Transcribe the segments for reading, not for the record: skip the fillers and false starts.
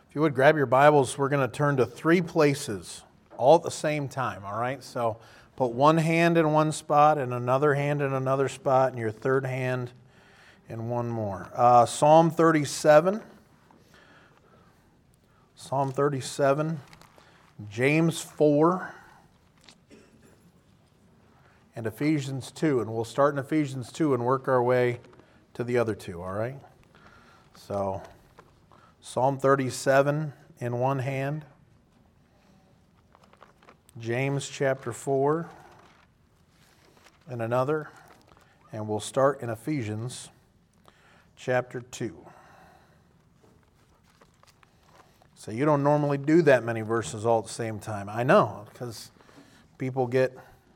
If you would grab your Bibles, we're going to turn to three places all at the same time, all right? So put one hand in one spot and another hand in another spot and your third hand in one more. Psalm 37, James 4, and Ephesians 2. And we'll start in Ephesians 2 and work our way to the other two, all right? So Psalm 37 in one hand, James chapter 4 in another, and we'll start in Ephesians chapter 2. So you don't normally do that many verses all at the same time. I know, because people get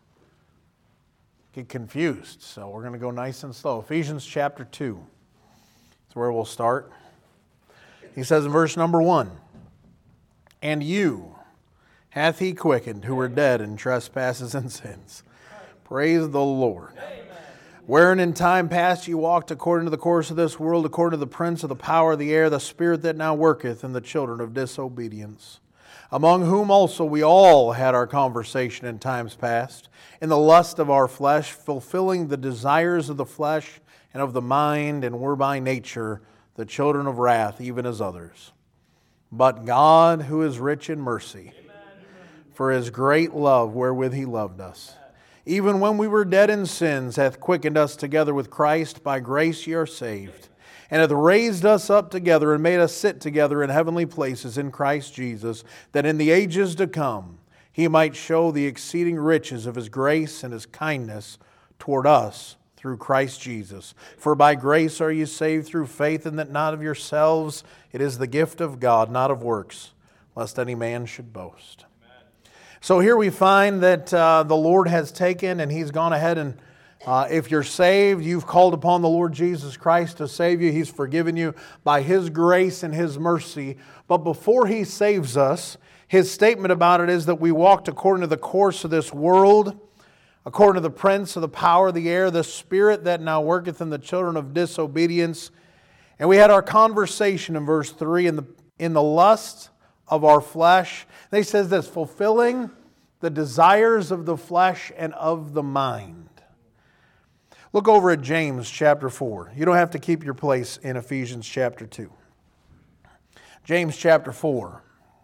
confused. So we're going to go nice and slow. Ephesians chapter 2 is where we'll start. He says in verse number 1, "And you hath he quickened who were dead in trespasses and sins." Praise the Lord. Amen. "Wherein in time past ye walked according to the course of this world, according to the prince of the power of the air, the spirit that now worketh in the children of disobedience. Among whom also we all had our conversation in times past, in the lust of our flesh, fulfilling the desires of the flesh and of the mind, and were by nature the children of wrath, even as others. But God, who is rich in mercy, for his great love wherewith he loved us, even when we were dead in sins, hath quickened us together with Christ. By grace ye are saved, and hath raised us up together and made us sit together in heavenly places in Christ Jesus, that in the ages to come he might show the exceeding riches of his grace and his kindness toward us through Christ Jesus. For by grace are ye saved through faith, and that not of yourselves. It is the gift of God, not of works, lest any man should boast." Amen. So here we find that the Lord has taken and he's gone ahead and if you're saved, you've called upon the Lord Jesus Christ to save you. He's forgiven you by his grace and his mercy. But before he saves us, his statement about it is that we walked according to the course of this world, according to the prince of the power of the air, the spirit that now worketh in the children of disobedience. And we had our conversation in verse 3, in the lust of our flesh. And he says this, fulfilling the desires of the flesh and of the mind. Look over at James chapter 4. You don't have to keep your place in Ephesians chapter 2. James chapter 4.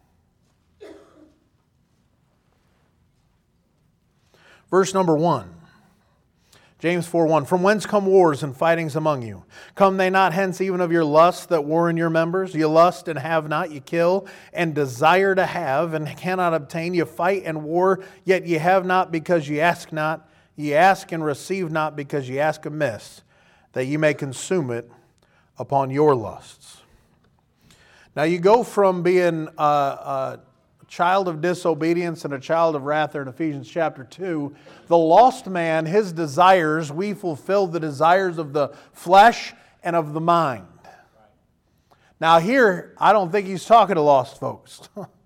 Verse number 1. James 4:1. "From whence come wars and fightings among you? Come they not hence even of your lusts that war in your members? Ye lust and have not, ye kill, and desire to have, and cannot obtain. Ye fight and war, yet ye have not because ye ask not. Ye ask and receive not because ye ask amiss, that ye may consume it upon your lusts." Now you go from being a child of disobedience and a child of wrath there in Ephesians chapter 2. The lost man, his desires, we fulfill the desires of the flesh and of the mind. Now here, I don't think he's talking to lost folks.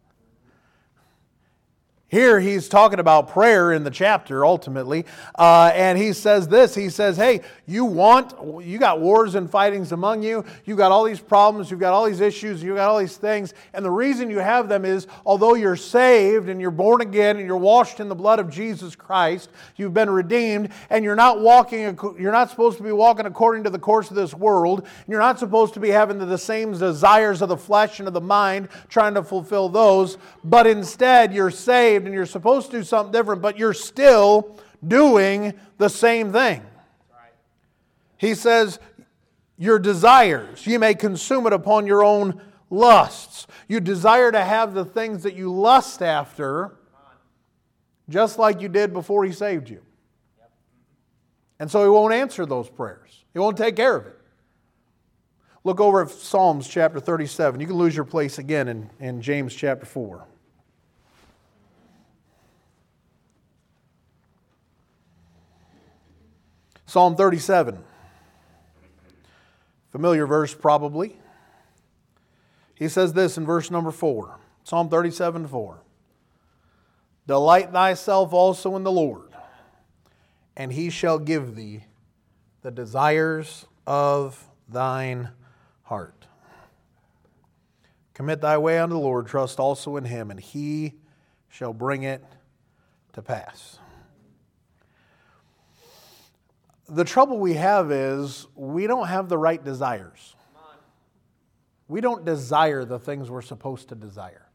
Here he's talking about prayer in the chapter ultimately, and he says this, he says, hey, you got wars and fightings among you, you got all these problems, you've got all these issues, you got all these things, and the reason you have them is, although you're saved and you're born again and you're washed in the blood of Jesus Christ, you've been redeemed, and you're not supposed to be walking according to the course of this world, and you're not supposed to be having the same desires of the flesh and of the mind, trying to fulfill those, but instead you're saved, and you're supposed to do something different, but you're still doing the same thing. He says, your desires, you may consume it upon your own lusts. You desire to have the things that you lust after, just like you did before he saved you. And so he won't answer those prayers. He won't take care of it. Look over at Psalms chapter 37. You can lose your place again in James chapter 4. Psalm 37. Familiar verse probably. He says this in verse number 4. Psalm 37:4. "Delight thyself also in the Lord, and he shall give thee the desires of thine heart." Commit thy way unto the Lord, trust also in him, and he shall bring it to pass. The trouble we have is we don't have the right desires. We don't desire the things we're supposed to desire.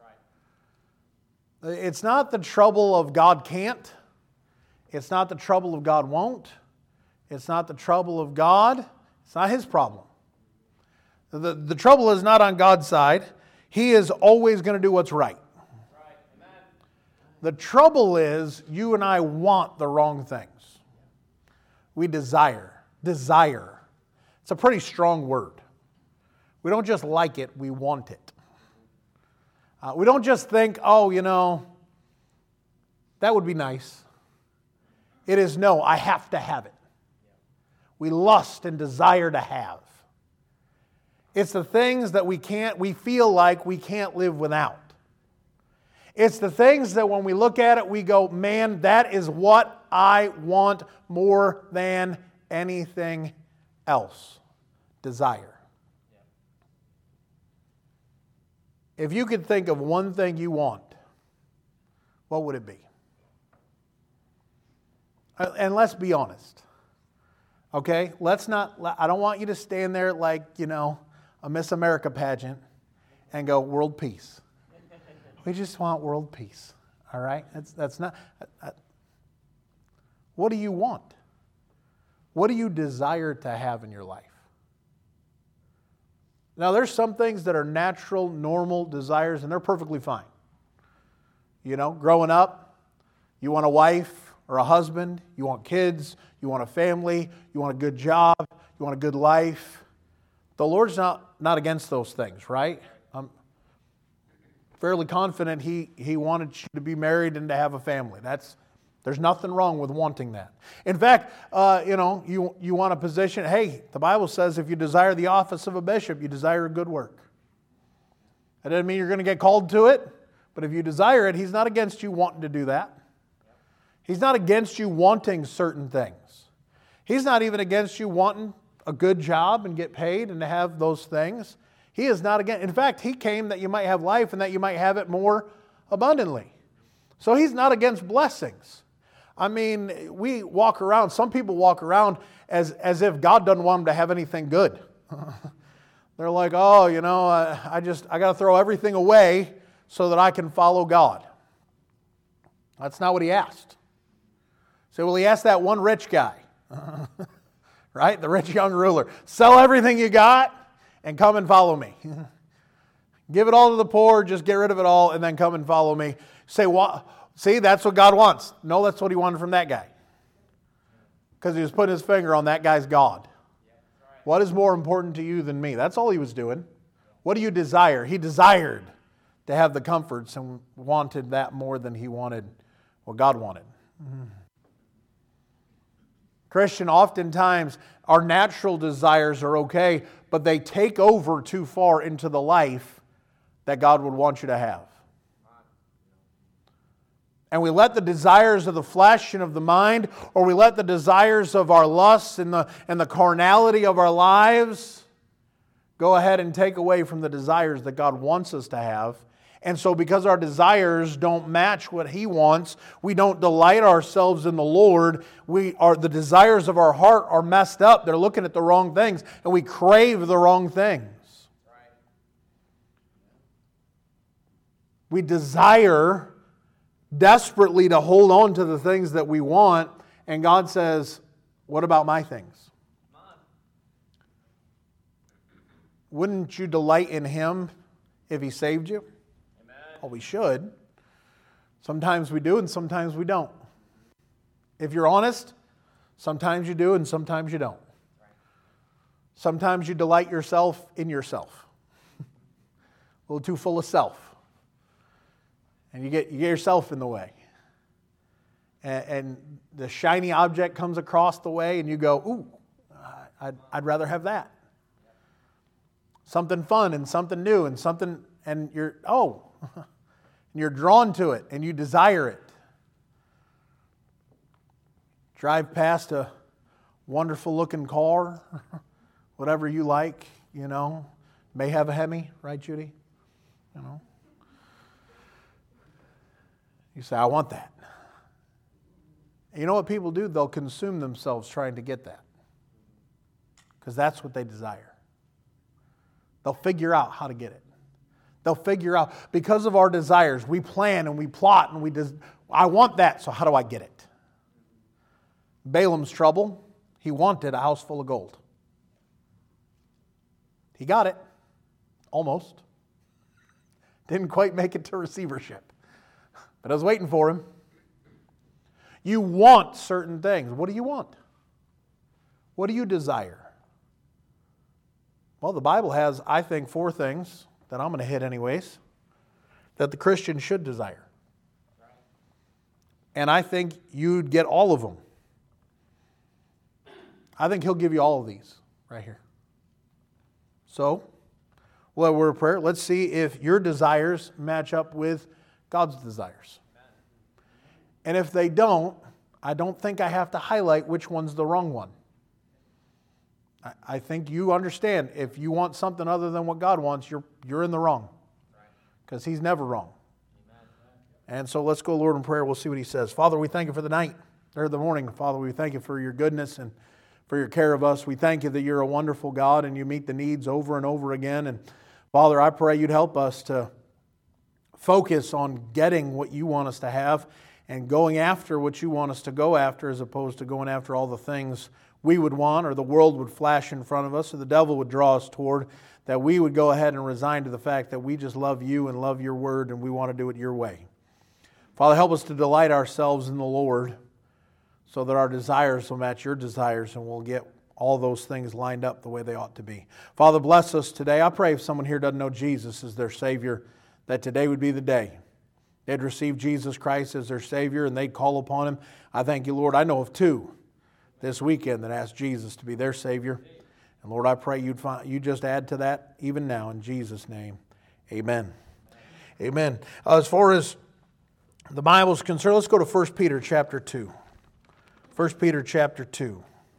It's not the trouble of God can't. It's not the trouble of God won't. It's not the trouble of God. It's not His problem. The trouble is not on God's side. He is always going to do what's right. The trouble is you and I want the wrong things. We desire. Desire. It's a pretty strong word. We don't just like it, we want it. We don't just think, oh, that would be nice. It is no, I have to have it. We lust and desire to have. It's the things that we feel like we can't live without. It's the things that when we look at it, we go, man, that is what I want more than anything else. Desire. If you could think of one thing you want, what would it be? And let's be honest. Okay? I don't want you to stand there like, a Miss America pageant and go, world peace. We just want world peace. All right? That's not. What do you want? What do you desire to have in your life? Now, there's some things that are natural, normal desires, and they're perfectly fine. Growing up, you want a wife or a husband, you want kids, you want a family, you want a good job, you want a good life. The Lord's not against those things, right? I'm fairly confident He wanted you to be married and to have a family. There's nothing wrong with wanting that. In fact, you want a position. Hey, the Bible says if you desire the office of a bishop, you desire a good work. That doesn't mean you're going to get called to it, but if you desire it, He's not against you wanting to do that. He's not against you wanting certain things. He's not even against you wanting a good job and get paid and to have those things. He is not against. In fact, He came that you might have life and that you might have it more abundantly. So He's not against blessings. I mean, some people walk around as if God doesn't want them to have anything good. They're like, oh, I got to throw everything away so that I can follow God. That's not what He asked. So, He asked that one rich guy, right? The rich young ruler. Sell everything you got and come and follow me. Give it all to the poor, just get rid of it all, and then come and follow me. Say, what? See, that's what God wants. No, that's what He wanted from that guy. Because He was putting His finger on that guy's God. What is more important to you than me? That's all He was doing. What do you desire? He desired to have the comforts and wanted that more than He wanted what God wanted. Christian, oftentimes our natural desires are okay, but they take over too far into the life that God would want you to have. And we let the desires of the flesh and of the mind, or we let the desires of our lusts and the carnality of our lives go ahead and take away from the desires that God wants us to have. And so because our desires don't match what He wants, we don't delight ourselves in the Lord. The desires of our heart are messed up. They're looking at the wrong things, and we crave the wrong things. We desire desperately to hold on to the things that we want, and God says, what about my things? Wouldn't you delight in Him if He saved you? Amen. Well, we should. Sometimes we do and sometimes we don't. If you're honest, sometimes you do and sometimes you don't. Sometimes you delight yourself in yourself. A little too full of self. And you get yourself in the way. And the shiny object comes across the way and you go, ooh, I'd rather have that. Something fun and something new and something, and you're drawn to it and you desire it. Drive past a wonderful looking car, whatever you like, may have a Hemi, right, Judy? you know. You say, I want that. And you know what people do? They'll consume themselves trying to get that. Because that's what they desire. They'll figure out how to get it. They'll figure out, because of our desires, we plan and we plot and I want that, so how do I get it? Balaam's trouble, he wanted a house full of gold. He got it. Almost. Didn't quite make it to receivership. But I was waiting for him. You want certain things. What do you want? What do you desire? Well, the Bible has, I think, 4 things that I'm going to hit anyways, that the Christian should desire. And I think you'd get all of them. I think He'll give you all of these right here. So, we'll have a word of prayer. Let's see if your desires match up with God's desires. And if they don't, I don't think I have to highlight which one's the wrong one. I think you understand, if you want something other than what God wants, you're in the wrong. Because He's never wrong. And so let's go, Lord, in prayer. We'll see what He says. Father, we thank You for the night, or the morning. Father, we thank You for Your goodness and for Your care of us. We thank You that You're a wonderful God and You meet the needs over and over again. And Father, I pray You'd help us to focus on getting what You want us to have and going after what You want us to go after, as opposed to going after all the things we would want, or the world would flash in front of us, or the devil would draw us toward, that we would go ahead and resign to the fact that we just love You and love Your word and we want to do it Your way. Father, help us to delight ourselves in the Lord so that our desires will match Your desires and we'll get all those things lined up the way they ought to be. Father, bless us today. I pray if someone here doesn't know Jesus as their Savior, that today would be the day. They'd receive Jesus Christ as their Savior and they'd call upon Him. I thank You, Lord. I know of 2 this weekend that asked Jesus to be their Savior. And Lord, I pray you just add to that even now in Jesus' name. Amen. Amen. As far as the Bible's concerned, let's go to 1 Peter chapter 2. 1 Peter chapter 2.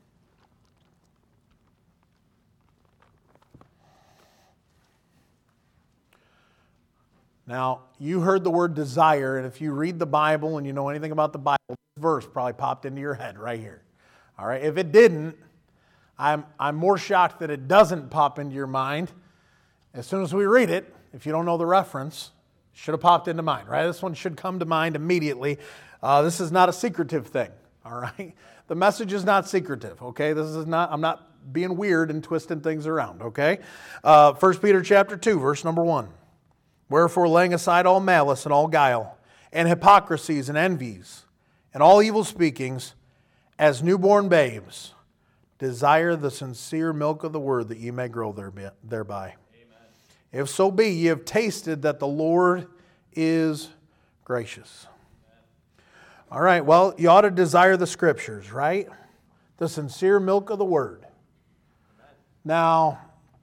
Now, you heard the word desire, and if you read the Bible and you know anything about the Bible, this verse probably popped into your head right here. All right, if it didn't, I'm more shocked that it doesn't pop into your mind. As soon as we read it, if you don't know the reference, it should have popped into mind, right? This one should come to mind immediately. This is not a secretive thing, all right? The message is not secretive, okay? I'm not being weird and twisting things around, okay? 1 Peter chapter 2, verse number 1. Wherefore, laying aside all malice and all guile, and hypocrisies and envies, and all evil speakings, as newborn babes, desire the sincere milk of the word, that ye may grow thereby. Amen. If so be ye have tasted that the Lord is gracious. Amen. All right, well, you ought to desire the Scriptures, right? The sincere milk of the word. Amen. Now,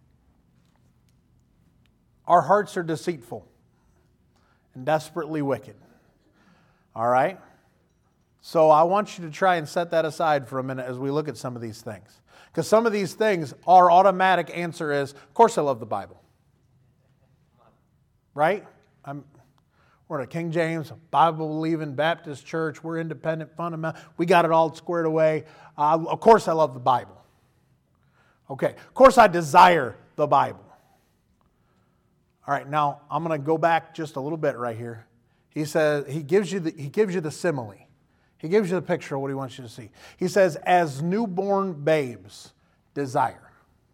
our hearts are deceitful and desperately wicked. All right? So I want you to try and set that aside for a minute as we look at some of these things. Because some of these things, our automatic answer is, of course I love the Bible. Right? We're in a King James, Bible-believing Baptist church. We're independent, fundamental. We got it all squared away. Of course I love the Bible. Okay, of course I desire the Bible. All right, now I'm going to go back just a little bit right here. He says he gives you the simile. He gives you the picture of what he wants you to see. He says, as newborn babes desire.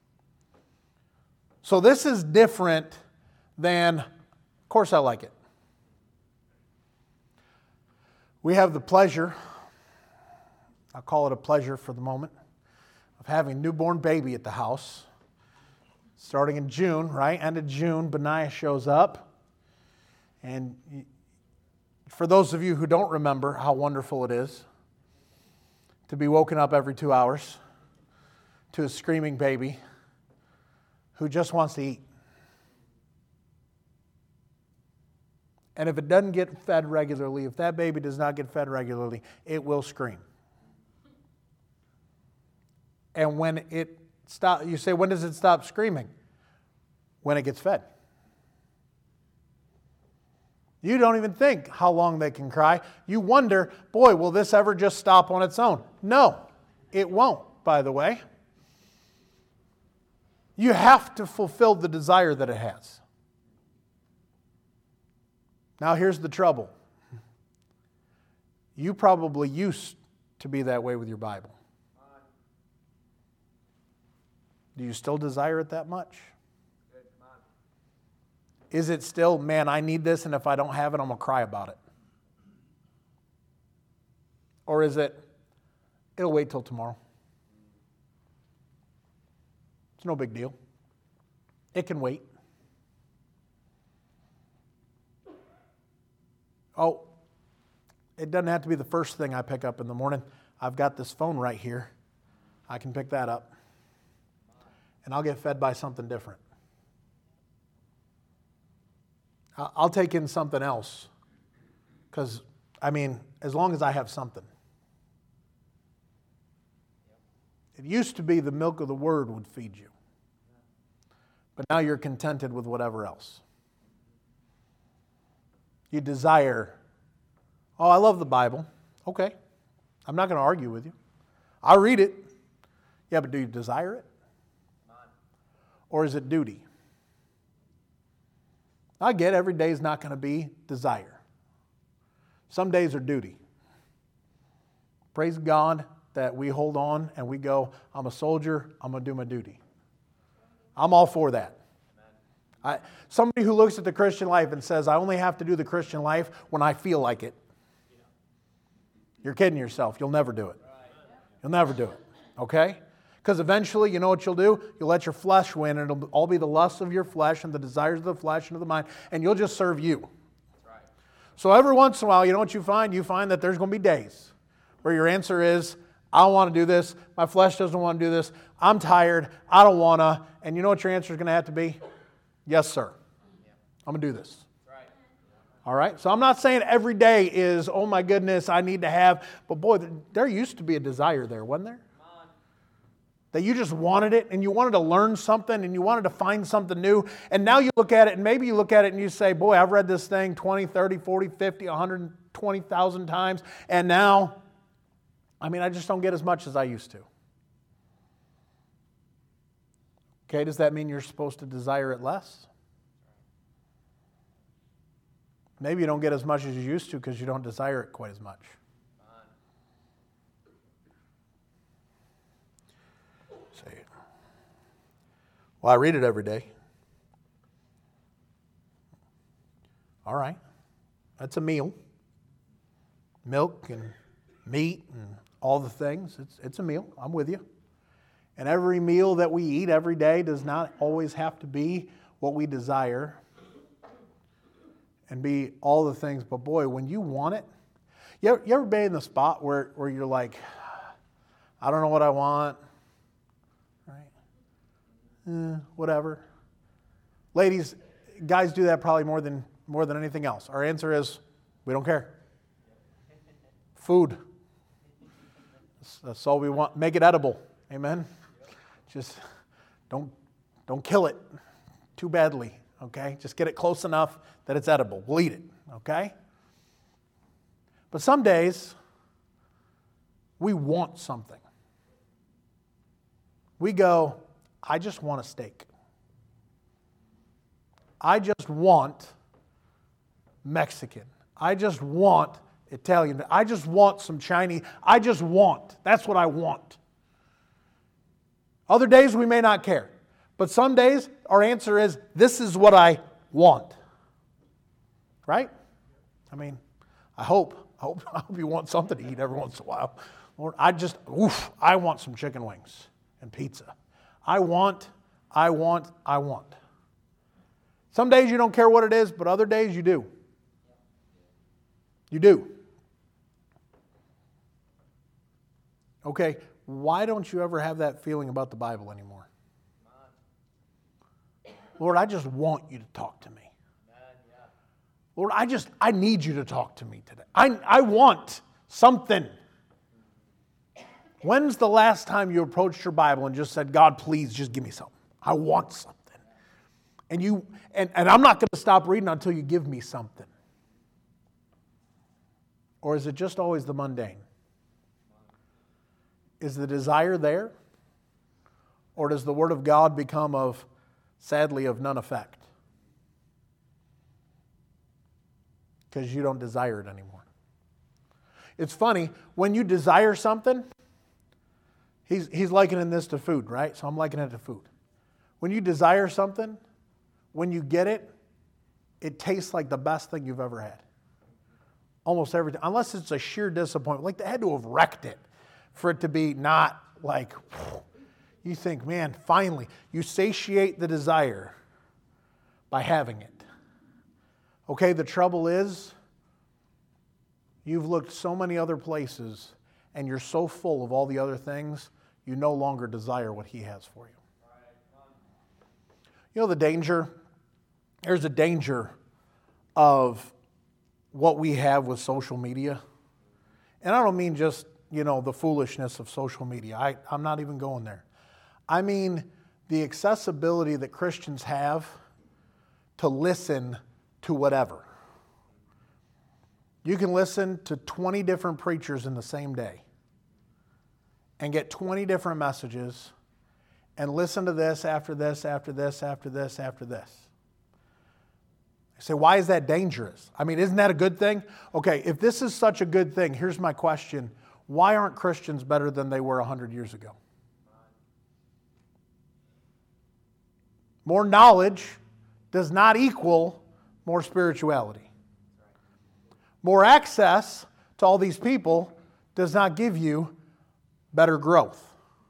So this is different than, of course I like it. We have the pleasure, I'll call it a pleasure for the moment, of having a newborn baby at the house. Starting in June, right? End of June, Benaiah shows up. And for those of you who don't remember how wonderful it is to be woken up every 2 hours to a screaming baby who just wants to eat. And if it doesn't get fed regularly, if that baby does not get fed regularly, it will scream. And when it stops, you say, when does it stop screaming? When it gets fed. You don't even think how long they can cry. You wonder, boy, will this ever just stop on its own? No, it won't, by the way. You have to fulfill the desire that it has. Now here's the trouble. You probably used to be that way with your Bible. Do you still desire it that much? Is it still, man, I need this, and if I don't have it, I'm going to cry about it? Or is it, it'll wait till tomorrow? It's no big deal. It can wait. Oh, it doesn't have to be the first thing I pick up in the morning. I've got this phone right here. I can pick that up. And I'll get fed by something different. I'll take in something else. Because, as long as I have something. It used to be the milk of the Word would feed you. But now you're contented with whatever else. You desire, I love the Bible. Okay. I'm not going to argue with you. I'll read it. Yeah, but do you desire it? Or is it duty? I get every day is not going to be desire. Some days are duty. Praise God that we hold on and we go, I'm a soldier, I'm going to do my duty. I'm all for that. Somebody who looks at the Christian life and says, I only have to do the Christian life when I feel like it. You're kidding yourself. You'll never do it. You'll never do it. Okay? Because eventually, you know what you'll do? You'll let your flesh win, and it'll all be the lusts of your flesh and the desires of the flesh and of the mind, and you'll just serve you. So every once in a while, you know what you find? You find that there's going to be days where your answer is, I don't want to do this. My flesh doesn't want to do this. I'm tired. I don't want to. And you know what your answer is going to have to be? Yes, sir. I'm going to do this. All right? So I'm not saying every day is, oh my goodness, I need to have. But boy, there used to be a desire there, wasn't there? That you just wanted it and you wanted to learn something and you wanted to find something new. And now you look at it and maybe you look at it and you say, boy, I've read this thing 20, 30, 40, 50, 120,000 times. And now, I just don't get as much as I used to. Okay, does that mean you're supposed to desire it less? Maybe you don't get as much as you used to because you don't desire it quite as much. Say it. Well, I read it every day. All right. That's a meal. Milk and meat and all the things. It's a meal. I'm with you. And every meal that we eat every day does not always have to be what we desire and be all the things. But boy, when you want it, you ever been in the spot where you're like, I don't know what I want, right? Whatever. Ladies, guys do that probably more than anything else. Our answer is, we don't care. Food. That's all we want. Make it edible. Amen. Just don't kill it too badly, okay? Just get it close enough that it's edible. We'll eat it, okay? But some days, we want something. We go, I just want a steak. I just want Mexican. I just want Italian. I just want some Chinese. That's what I want. Other days we may not care. But some days our answer is, this is what I want. Right? I hope you want something to eat every once in a while. Lord, I want some chicken wings and pizza. I want. Some days you don't care what it is, but other days you do. You do. Okay, why don't you ever have that feeling about the Bible anymore? Lord, I just want you to talk to me. Lord, I need you to talk to me today. I want something. When's the last time you approached your Bible and just said, God, please just give me something. I want something. And I'm not going to stop reading until you give me something. Or is it just always the mundane? Is the desire there? Or does the Word of God become sadly, of none effect? Because you don't desire it anymore. It's funny, when you desire something, he's likening this to food, right? So I'm likening it to food. When you desire something, when you get it, it tastes like the best thing you've ever had. Almost every time. Unless it's a sheer disappointment. Like they had to have wrecked it for it to be not like, you think, man, finally. You satiate the desire by having it. Okay, the trouble is, you've looked so many other places and you're so full of all the other things, you no longer desire what He has for you. You know the danger? There's a danger of what we have with social media. And I don't mean just, the foolishness of social media. I'm not even going there. I mean the accessibility that Christians have to listen to whatever. You can listen to 20 different preachers in the same day and get 20 different messages and listen to this after this, after this, after this, after this. I say, why is that dangerous? I mean, isn't that a good thing? Okay, if this is such a good thing, here's my question. Why aren't Christians better than they were 100 years ago? More knowledge does not equal more spirituality. More access to all these people does not give you better growth.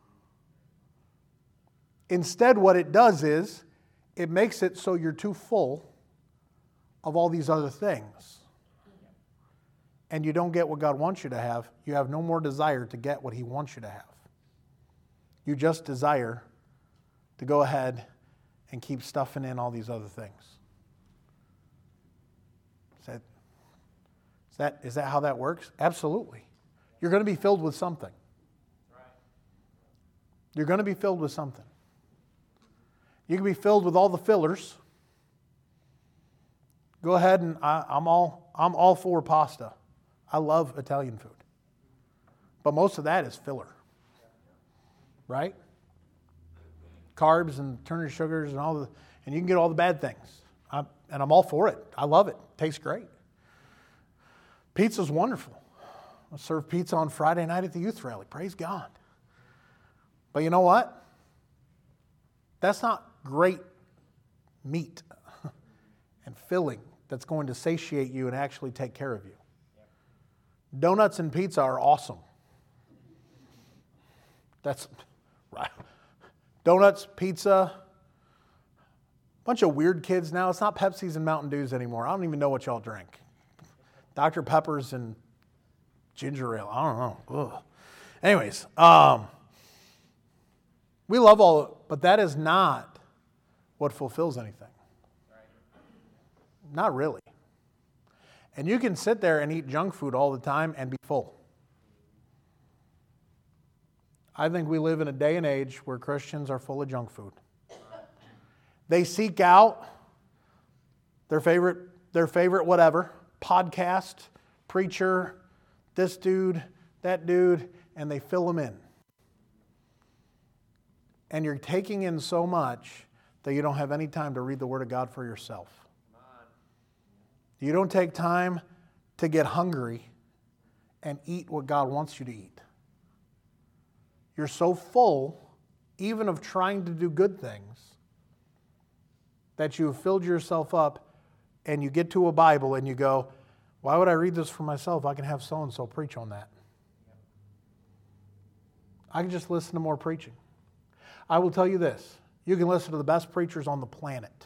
Instead, what it does is it makes it so you're too full of all these other things. And you don't get what God wants you to have. You have no more desire to get what He wants you to have. You just desire to go ahead and keep stuffing in all these other things. Is that how that works? Absolutely. You're going to be filled with something. You're going to be filled with something. You can be filled with all the fillers. Go ahead and I'm all for pasta. I love Italian food. But most of that is filler. Right? Carbs and turned sugars and and you can get all the bad things. And I'm all for it. I love it. Tastes great. Pizza's wonderful. I served pizza on Friday night at the youth rally. Praise God. But you know what? That's not great meat and filling that's going to satiate you and actually take care of you. Donuts and pizza are awesome. That's right. Donuts, pizza. Bunch of weird kids now. It's not Pepsis and Mountain Dews anymore. I don't even know what y'all drink. Dr. Peppers and ginger ale. I don't know. Ugh. Anyways, we love all of it, but that is not what fulfills anything. Not really. And you can sit there and eat junk food all the time and be full. I think we live in a day and age where Christians are full of junk food. They seek out their favorite whatever, podcast, preacher, this dude, that dude, and they fill them in. And you're taking in so much that you don't have any time to read the Word of God for yourself. You don't take time to get hungry and eat what God wants you to eat. You're so full, even of trying to do good things, that you have filled yourself up and you get to a Bible and you go, why would I read this for myself? I can have so-and-so preach on that. I can just listen to more preaching. I will tell you this. You can listen to the best preachers on the planet.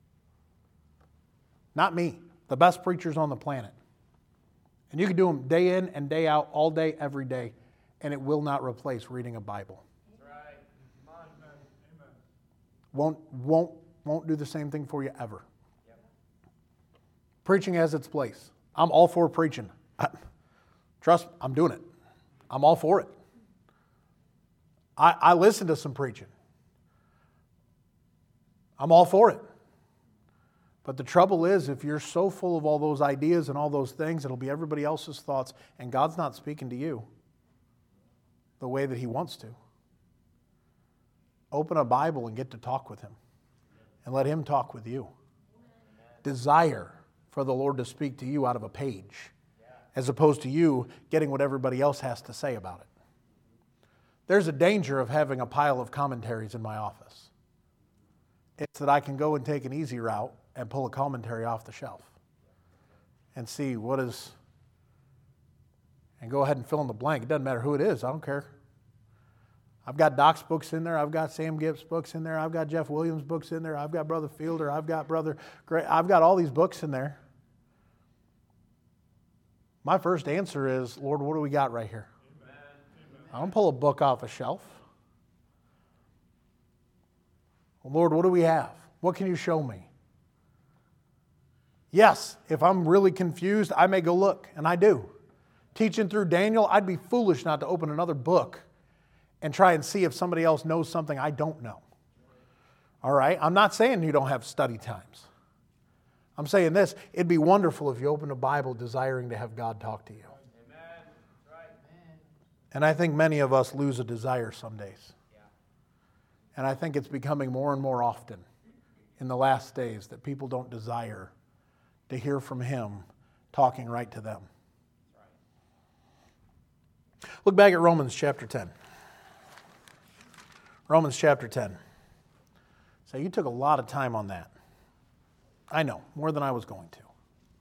Not me. The best preachers on the planet. And you can do them day in and day out, all day, every day, and it will not replace reading a Bible. That's right. Amen. Won't do the same thing for you ever. Yep. Preaching has its place. I'm all for preaching. Trust me, I'm doing it. I'm all for it. I listen to some preaching. I'm all for it. But the trouble is, if you're so full of all those ideas and all those things, it'll be everybody else's thoughts, and God's not speaking to you the way that He wants to. Open a Bible and get to talk with Him, and let Him talk with you. Desire for the Lord to speak to you out of a page, as opposed to you getting what everybody else has to say about it. There's a danger of having a pile of commentaries in my office. It's that I can go and take an easy route and pull a commentary off the shelf and see what is, and go ahead and fill in the blank. It doesn't matter who it is. I don't care. I've got Doc's books in there. I've got Sam Gibbs' books in there. I've got Jeff Williams' books in there. I've got Brother Fielder. I've got Brother Gray. I've got all these books in there. My first answer is, Lord, what do we got right here? Amen. I don't pull a book off a shelf. Well, Lord, what do we have? What can you show me? Yes, if I'm really confused, I may go look, and I do. Teaching through Daniel, I'd be foolish not to open another book and try and see if somebody else knows something I don't know. All right? I'm not saying you don't have study times. I'm saying this, it'd be wonderful if you opened a Bible desiring to have God talk to you. Amen. Right. And I think many of us lose a desire some days. Yeah. And I think it's becoming more and more often in the last days that people don't desire to hear from Him talking right to them. Look back at Romans chapter 10. Romans chapter 10. So you took a lot of time on that. I know, more than I was going to.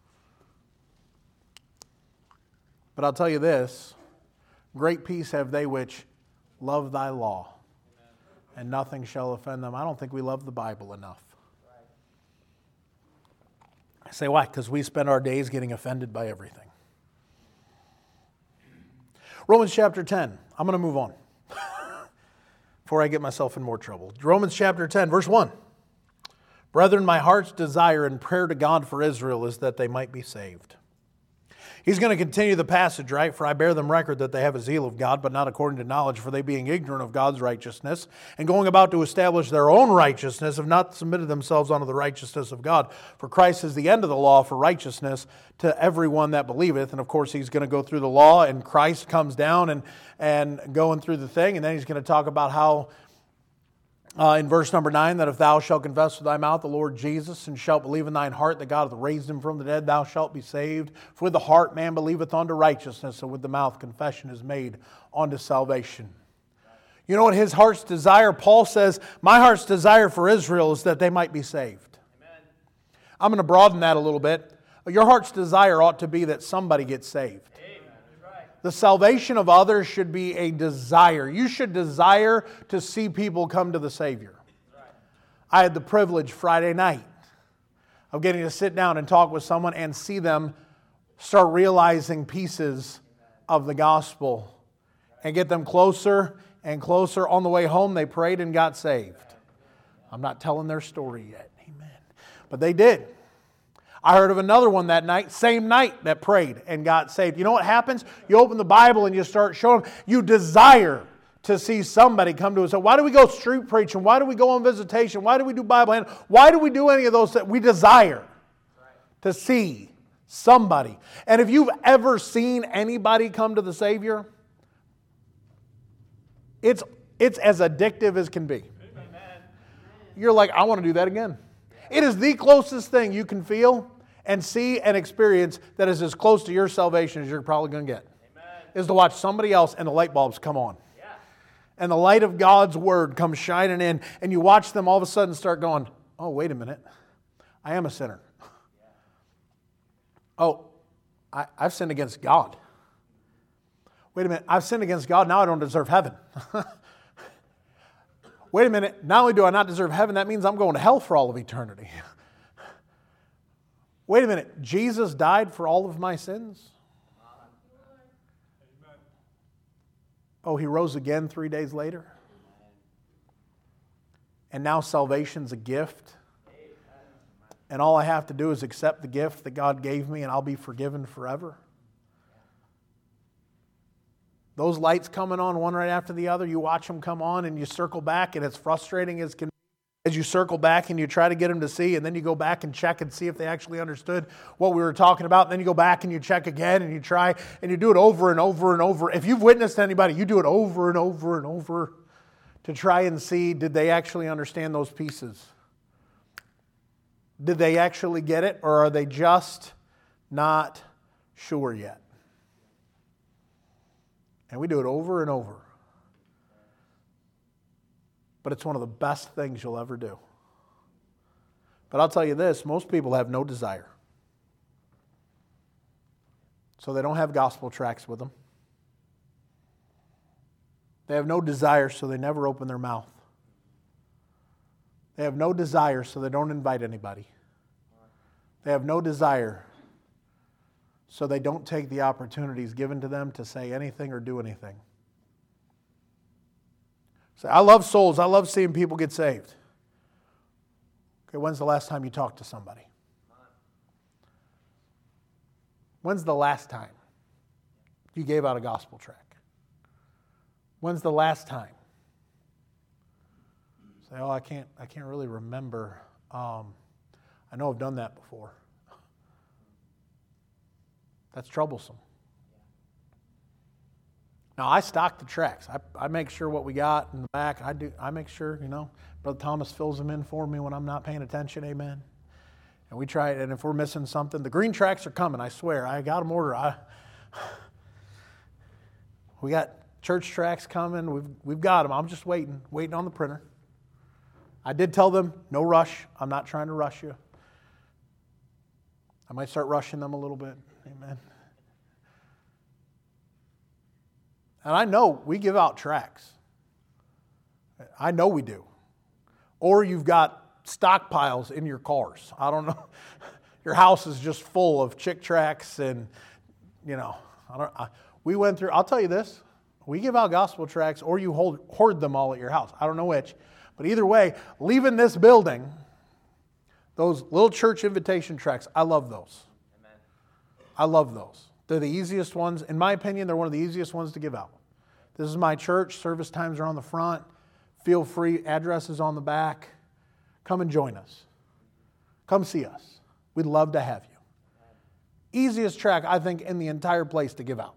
But I'll tell you this, great peace have they which love thy law, and nothing shall offend them. I don't think we love the Bible enough. I say, why? Because we spend our days getting offended by everything. Romans chapter 10. I'm going to move on before I get myself in more trouble. Romans chapter 10, verse 1. Brethren, my heart's desire and prayer to God for Israel is that they might be saved. He's going to continue the passage, right? For I bear them record that they have a zeal of God, but not according to knowledge, for they being ignorant of God's righteousness, and going about to establish their own righteousness, have not submitted themselves unto the righteousness of God. For Christ is the end of the law for righteousness to everyone that believeth. And of course, he's going to go through the law, and Christ comes down and going through the thing, and then he's going to talk about how in verse number 9, that if thou shalt confess with thy mouth the Lord Jesus, and shalt believe in thine heart that God hath raised him from the dead, thou shalt be saved. For with the heart man believeth unto righteousness, and with the mouth confession is made unto salvation. You know what his heart's desire? Paul says, my heart's desire for Israel is that they might be saved. Amen. I'm going to broaden that a little bit. Your heart's desire ought to be that somebody gets saved. The salvation of others should be a desire. You should desire to see people come to the Savior. I had the privilege Friday night of getting to sit down and talk with someone and see them start realizing pieces of the gospel and get them closer and closer. On the way home, they prayed and got saved. I'm not telling their story yet. Amen. But they did. I heard of another one that night, same night, that prayed and got saved. You know what happens? You open the Bible and you start showing them. You desire to see somebody come to us. So why do we go street preaching? Why do we go on visitation? Why do we do Bible handling? Why do we do any of those things? We desire to see somebody. And if you've ever seen anybody come to the Savior, it's as addictive as can be. Amen. You're like, I want to do that again. It is the closest thing you can feel and see and experience that is as close to your salvation as you're probably going to get. Amen. Is to watch somebody else and the light bulbs come on. Yeah. And the light of God's Word comes shining in, and you watch them all of a sudden start going, oh, wait a minute. I am a sinner. Yeah. Oh, I've sinned against God. Wait a minute. I've sinned against God. Now I don't deserve heaven. Wait a minute, not only do I not deserve heaven, that means I'm going to hell for all of eternity. Wait a minute, Jesus died for all of my sins? Oh, He rose again 3 days later? And now salvation's a gift? And all I have to do is accept the gift that God gave me and I'll be forgiven forever? Those lights coming on one right after the other, you watch them come on and you circle back, and it's frustrating as can be as you circle back and you try to get them to see, and then you go back and check and see if they actually understood what we were talking about. And then you go back and you check again and you try and you do it over and over and over. If you've witnessed anybody, you do it over and over and over to try and see, did they actually understand those pieces? Did they actually get it, or are they just not sure yet? And we do it over and over. But it's one of the best things you'll ever do. But I'll tell you this, most people have no desire. So they don't have gospel tracts with them. They have no desire, so they never open their mouth. They have no desire, so they don't invite anybody. They have no desire, so they don't take the opportunities given to them to say anything or do anything. So I love souls. I love seeing people get saved. Okay, when's the last time you talked to somebody? When's the last time you gave out a gospel tract? When's the last time? Say, oh, I can't really remember. I know I've done that before. That's troublesome. Now, I stock the tracts. I make sure what we got in the back. I make sure, Brother Thomas fills them in for me when I'm not paying attention, amen. And we try it, and if we're missing something, the green tracts are coming, I swear. I got them ordered. We got church tracts coming. We've got them. I'm just waiting on the printer. I did tell them, no rush. I'm not trying to rush you. I might start rushing them a little bit, amen. And I know we give out tracts. I know we do. Or you've got stockpiles in your cars. I don't know. Your house is just full of chick tracts and, we went through, I'll tell you this. We give out gospel tracts or you hoard them all at your house. I don't know which. But either way, leaving this building, those little church invitation tracts, I love those. Amen. I love those. They're the easiest ones. In my opinion, they're one of the easiest ones to give out. This is my church. Service times are on the front. Feel free. Address is on the back. Come and join us. Come see us. We'd love to have you. Easiest tract, I think, in the entire place to give out.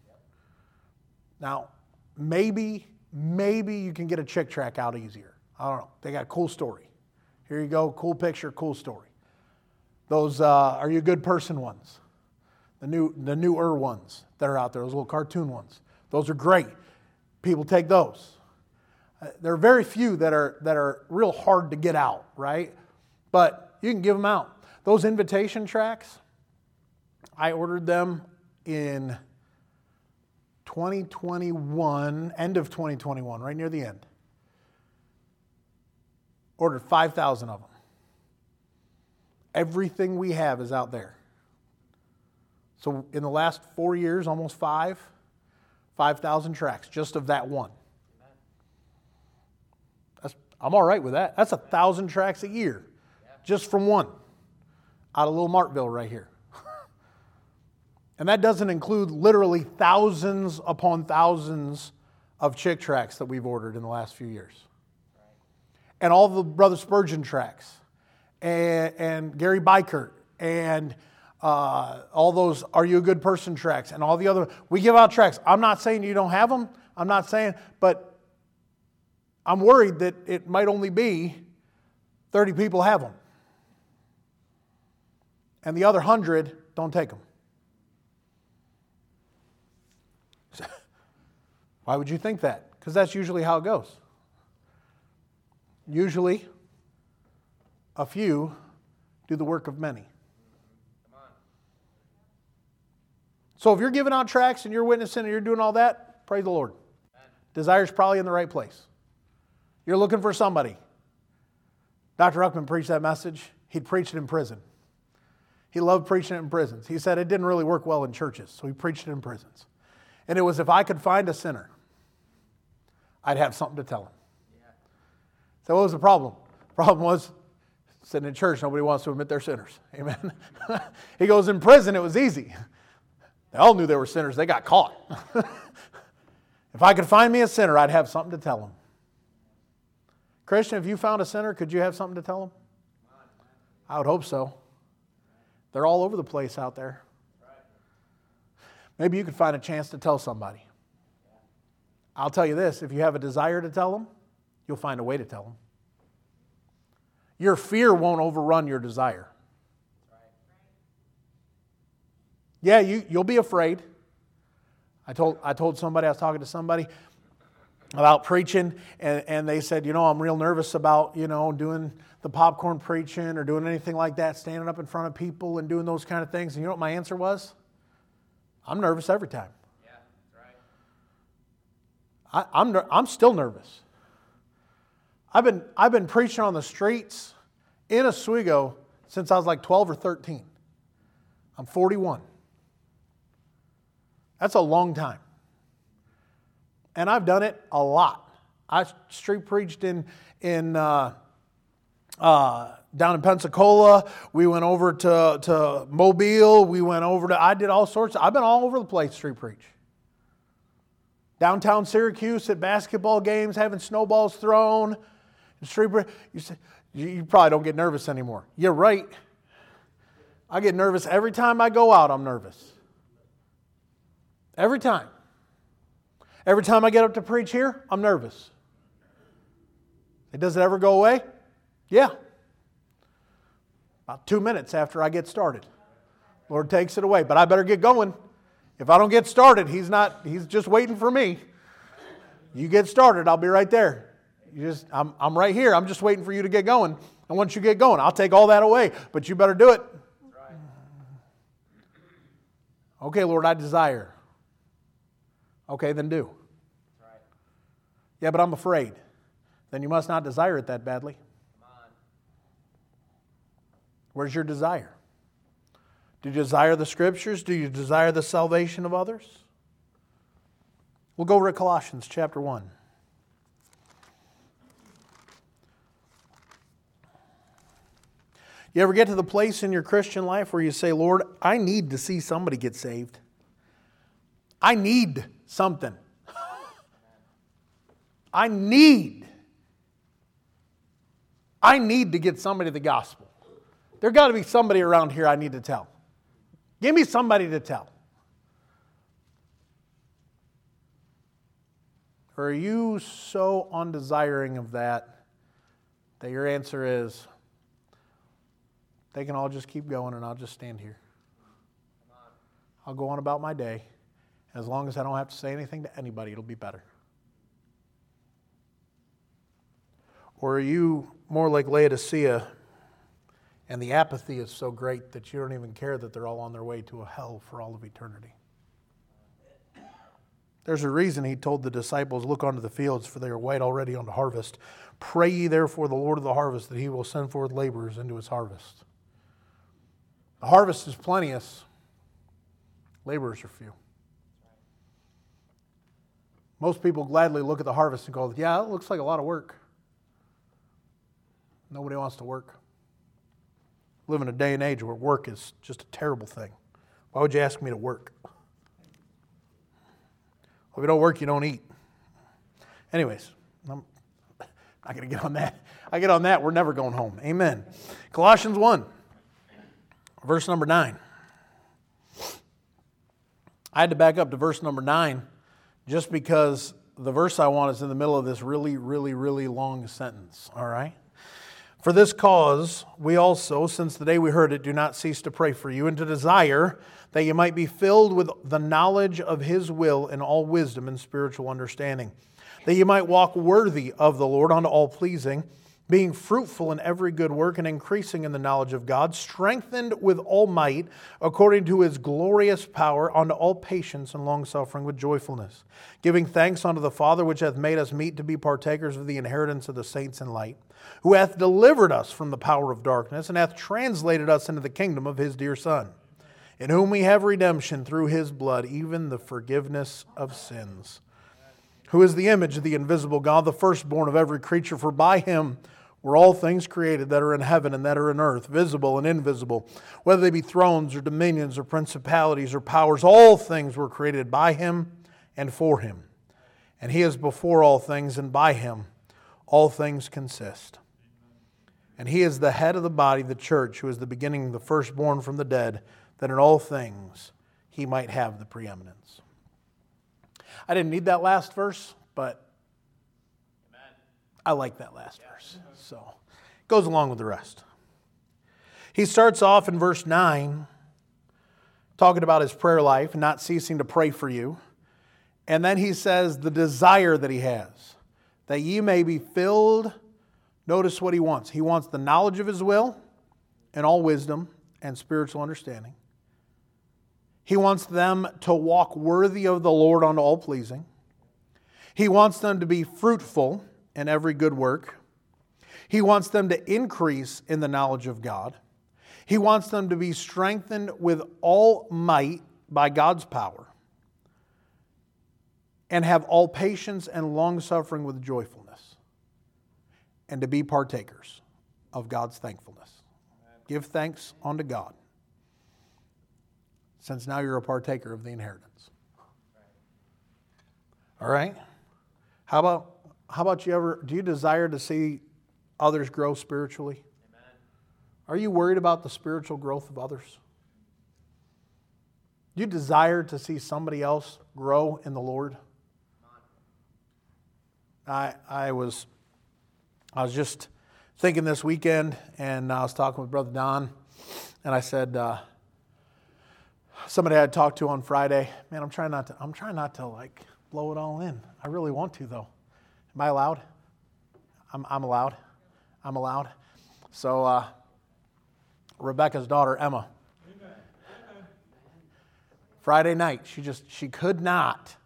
Now, maybe you can get a chick tract out easier. I don't know. They got a cool story. Here you go. Cool picture, cool story. Those Are You a Good Person ones. The newer ones that are out there, those little cartoon ones. Those are great. People take those. There are very few that are real hard to get out, right? But you can give them out. Those invitation tracts, I ordered them in 2021, end of 2021, right near the end. Ordered 5,000 of them. Everything we have is out there. So in the last 4 years, almost 5,000 tracts, just of that one. I'm all right with that. That's 1,000 tracts a year, just from one, out of Little Martville right here. And that doesn't include literally thousands upon thousands of chick tracts that we've ordered in the last few years. And all the Brother Spurgeon tracts, and Gary Bykert, and all those Are You a Good Person tracts, and all the other. We give out tracts. I'm not saying you don't have them. I'm not saying, but I'm worried that it might only be 30 people have them. And the other 100 don't take them. Why would you think that? Because that's usually how it goes. Usually, a few do the work of many. So if you're giving out tracts and you're witnessing and you're doing all that, praise the Lord. Desire's probably in the right place. You're looking for somebody. Dr. Ruckman preached that message. He'd preached it in prison. He loved preaching it in prisons. He said it didn't really work well in churches, so he preached it in prisons. And it was, if I could find a sinner, I'd have something to tell him. Yeah. So what was the problem? The problem was, sitting in church, nobody wants to admit they're sinners. Amen? He goes, in prison, it was easy. They all knew they were sinners. They got caught. If I could find me a sinner, I'd have something to tell him. Christian, if you found a sinner, could you have something to tell them? I would hope so. They're all over the place out there. Maybe you could find a chance to tell somebody. I'll tell you this, if you have a desire to tell them, you'll find a way to tell them. Your fear won't overrun your desire. Yeah, you'll be afraid. I told somebody, I was talking to somebody about preaching, and they said, I'm real nervous about, doing the popcorn preaching or doing anything like that, standing up in front of people and doing those kind of things. And you know what my answer was? I'm nervous every time. Yeah, that's right. I'm still nervous. I've been preaching on the streets in Oswego since I was like 12 or 13. I'm 41. That's a long time. And I've done it a lot. I street preached down in Pensacola. We went over to Mobile. I did all sorts. I've been all over the place street preach. Downtown Syracuse at basketball games, having snowballs thrown. Street preach. You say, you probably don't get nervous anymore. You're right. I get nervous every time I go out. I'm nervous. Every time. Every time I get up to preach here, I'm nervous. Does it ever go away? Yeah. About 2 minutes after I get started. Lord takes it away. But I better get going. If I don't get started, He's just waiting for me. You get started, I'll be right there. I'm right here. I'm just waiting for you to get going. And once you get going, I'll take all that away. But you better do it. Okay, Lord, I desire. Okay, then do. Yeah, but I'm afraid. Then you must not desire it that badly. Where's your desire? Do you desire the Scriptures? Do you desire the salvation of others? We'll go over to Colossians chapter 1. You ever get to the place in your Christian life where you say, Lord, I need to see somebody get saved. I need something. I need to get somebody the gospel. There got to be somebody around here I need to tell. Give me somebody to tell. Or are you so undesiring of that your answer is, they can all just keep going and I'll just stand here. I'll go on about my day. As long as I don't have to say anything to anybody, it'll be better. Or are you more like Laodicea, and the apathy is so great that you don't even care that they're all on their way to a hell for all of eternity? There's a reason He told the disciples, look onto the fields, for they are white already unto harvest. Pray ye therefore the Lord of the harvest, that He will send forth laborers into His harvest. The harvest is plenteous. Laborers are few. Most people gladly look at the harvest and go, yeah, it looks like a lot of work. Nobody wants to work. We live in a day and age where work is just a terrible thing. Why would you ask me to work? Well, if you don't work, you don't eat. Anyways, I'm not going to get on that. I get on that, we're never going home. Amen. Colossians 1, verse number 9. I had to back up to verse number 9 just because the verse I want is in the middle of this really, really, really long sentence. All right? For this cause, we also, since the day we heard it, do not cease to pray for you and to desire that you might be filled with the knowledge of His will in all wisdom and spiritual understanding, that you might walk worthy of the Lord unto all pleasing, being fruitful in every good work and increasing in the knowledge of God, strengthened with all might according to His glorious power unto all patience and longsuffering with joyfulness, giving thanks unto the Father which hath made us meet to be partakers of the inheritance of the saints in light, who hath delivered us from the power of darkness and hath translated us into the kingdom of His dear Son, in whom we have redemption through His blood, even the forgiveness of sins, who is the image of the invisible God, the firstborn of every creature, for by Him were all things created that are in heaven and that are in earth, visible and invisible, whether they be thrones or dominions or principalities or powers. All things were created by Him and for Him. And He is before all things, and by Him all things consist. And he is the head of the body, the church, who is the beginning, the firstborn from the dead, that in all things he might have the preeminence. I didn't need that last verse, but I like that last verse. So it goes along with the rest. He starts off in verse 9 talking about his prayer life and not ceasing to pray for you. And then he says the desire that he has, that ye may be filled. Notice what he wants. He wants the knowledge of his will and all wisdom and spiritual understanding. He wants them to walk worthy of the Lord unto all pleasing. He wants them to be fruitful in every good work. He wants them to increase in the knowledge of God. He wants them to be strengthened with all might by God's power, and have all patience and long-suffering with joyfulness, and to be partakers of God's thankfulness. Give thanks unto God, since now you're a partaker of the inheritance. All right? How about do you desire to see others grow spiritually? Amen. Are you worried about the spiritual growth of others? Do you desire to see somebody else grow in the Lord? I was just thinking this weekend, and I was talking with Brother Don, and I said, somebody I had talked to on Friday, man, I'm trying not to like blow it all in. I really want to though. Am I allowed? I'm allowed. I'm allowed. So Rebecca's daughter Emma. Amen. Friday night, she could not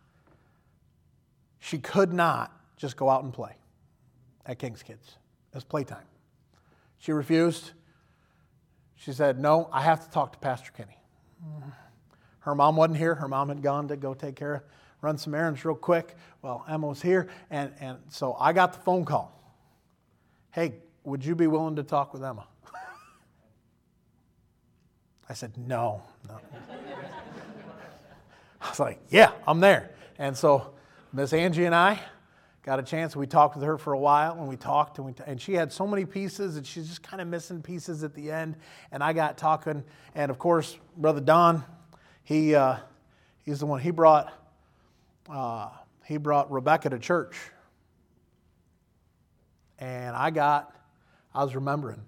just go out and play at King's Kids. It's playtime. She refused. She said, no, I have to talk to Pastor Kenny. Her mom wasn't here. Her mom had gone to go run some errands real quick. Well, Emma was here, and so I got the phone call. Hey, would you be willing to talk with Emma? I said, no. I was like, yeah, I'm there. And so Miss Angie and I got a chance. We talked with her for a while, and we talked, and she had so many pieces, and she's just kind of missing pieces at the end. And I got talking, and of course, Brother Don, he's the one. He brought Rebecca to church, and I was remembering.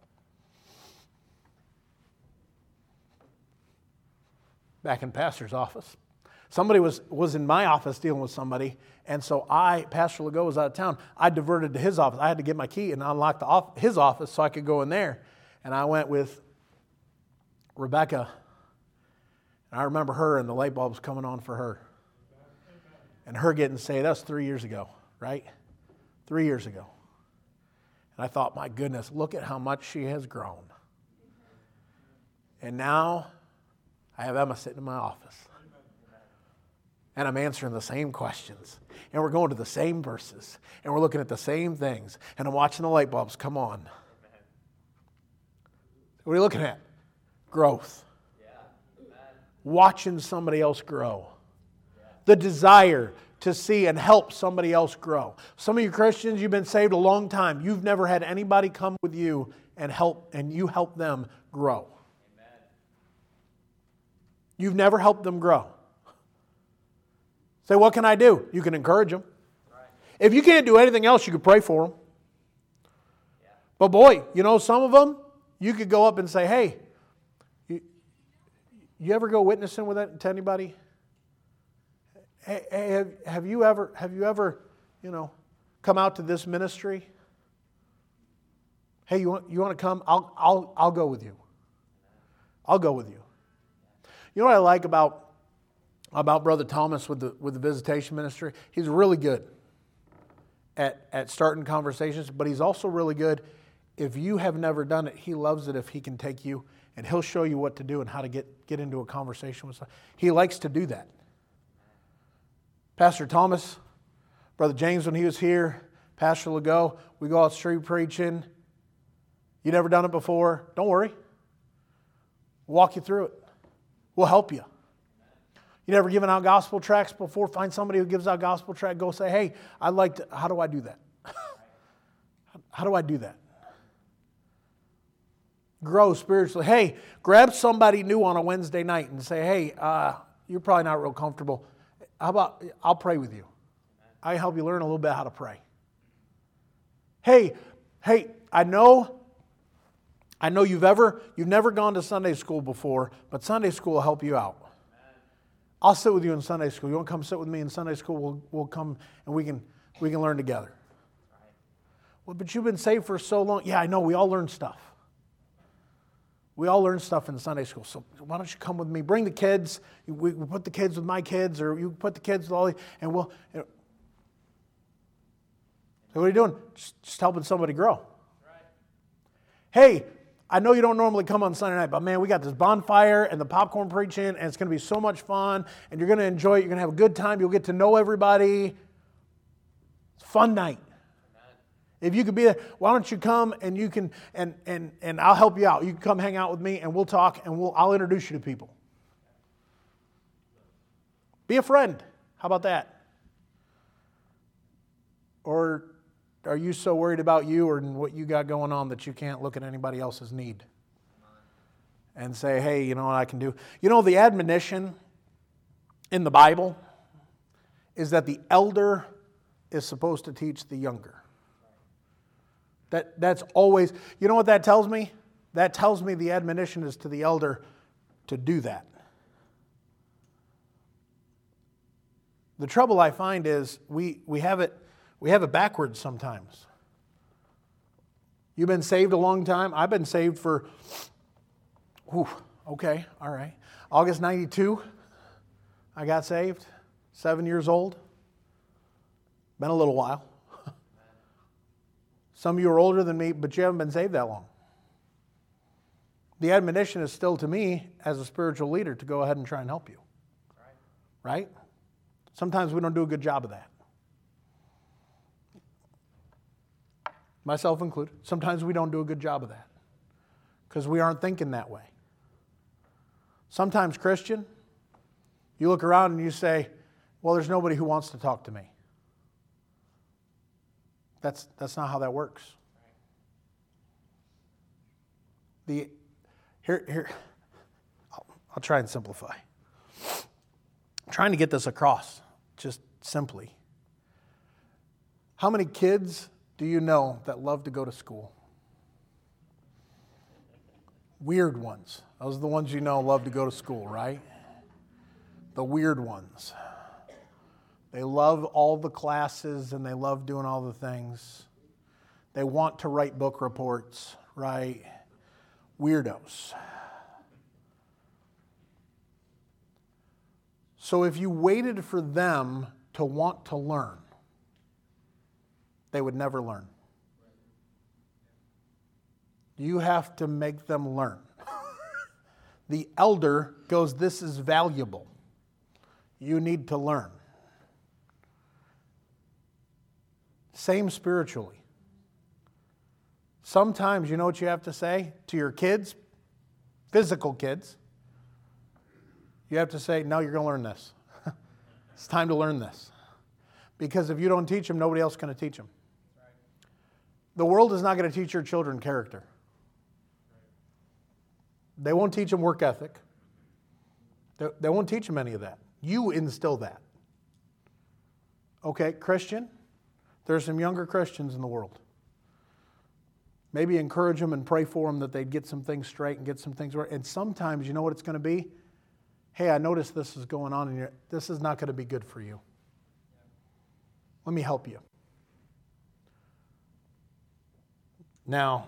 Back in Pastor's office. Somebody was in my office dealing with somebody, and so Pastor Legault was out of town. I diverted to his office. I had to get my key and unlock his office so I could go in there. And I went with Rebecca, and I remember her and the light bulbs coming on for her. And her getting saved. That was 3 years ago, right? 3 years ago. And I thought, my goodness, look at how much she has grown. And now I have Emma sitting in my office. And I'm answering the same questions. And we're going to the same verses. And we're looking at the same things. And I'm watching the light bulbs come on. What are you looking at? Growth. Watching somebody else grow. The desire to see and help somebody else grow. Some of you Christians, you've been saved a long time. You've never had anybody come with you and you help them grow. You've never helped them grow. Say, what can I do? You can encourage them. If you can't do anything else, you could pray for them. But boy, some of them, you could go up and say, hey, you ever go witnessing with that to anybody? Hey, have you ever, come out to this ministry? Hey, you want to come? I'll go with you. I'll go with you. You know what I like about Brother Thomas with the visitation ministry? He's really good at starting conversations, but he's also really good. If you have never done it, he loves it if he can take you and he'll show you what to do and how to get into a conversation with someone. He likes to do that. Pastor Thomas, Brother James when he was here, Pastor Legault, we go out street preaching. You never done it before? Don't worry. We'll walk you through it. We'll help you. You never given out gospel tracts before? Find somebody who gives out gospel tract. Go say, hey, how do I do that? How do I do that? Grow spiritually. Hey, grab somebody new on a Wednesday night and say, hey, you're probably not real comfortable. How about I'll pray with you? I help you learn a little bit how to pray. Hey, I know you've never gone to Sunday school before, but Sunday school will help you out. I'll sit with you in Sunday school. You want to come sit with me in Sunday school? We'll come and we can learn together. Well, but you've been saved for so long. Yeah, I know. We all learn stuff. We all learn stuff in Sunday school. So why don't you come with me? Bring the kids. We put the kids with my kids, or you put the kids with all, and we'll. So what are you doing? Just helping somebody grow. Right. Hey, I know you don't normally come on Sunday night, but man, we got this bonfire and the popcorn preaching, and it's going to be so much fun, and you're going to enjoy it. You're going to have a good time. You'll get to know everybody. It's a fun night. If you could be there, why don't you come and you can, and I'll help you out. You can come hang out with me and we'll talk and I'll introduce you to people. Be a friend. How about that? Or are you so worried about you or what you got going on that you can't look at anybody else's need and say, hey, you know what I can do? You know, the admonition in the Bible is that the elder is supposed to teach the younger. That's always, you know what that tells me? That tells me the admonition is to the elder to do that. The trouble I find is we have it backwards sometimes. You've been saved a long time. I've been saved for, okay, all right. August 92, I got saved, 7 years old. Been a little while. Some of you are older than me, but you haven't been saved that long. The admonition is still to me, as a spiritual leader, to go ahead and try and help you. Right? Sometimes we don't do a good job of that. Myself included. Sometimes we don't do a good job of that because we aren't thinking that way. Sometimes, Christian, you look around and you say, well, there's nobody who wants to talk to me. That's not how that works. Here, I'll try and simplify. I'm trying to get this across, just simply. How many kids do you know that love to go to school? Weird ones. Those are the ones you know love to go to school, right? The weird ones. They love all the classes and they love doing all the things. They want to write book reports, right? Weirdos. So if you waited for them to want to learn, they would never learn. You have to make them learn. The elder goes, this is valuable. You need to learn. Same spiritually. Sometimes, you know what you have to say to your kids, physical kids? You have to say, no, you're going to learn this. It's time to learn this. Because if you don't teach them, nobody else is going to teach them. The world is not going to teach your children character. They won't teach them work ethic. They won't teach them any of that. You instill that. Okay, Christian? There's some younger Christians in the world. Maybe encourage them and pray for them that they'd get some things straight and get some things right. And sometimes, you know what it's going to be? Hey, I noticed this is going on and this is not going to be good for you. Let me help you. Now,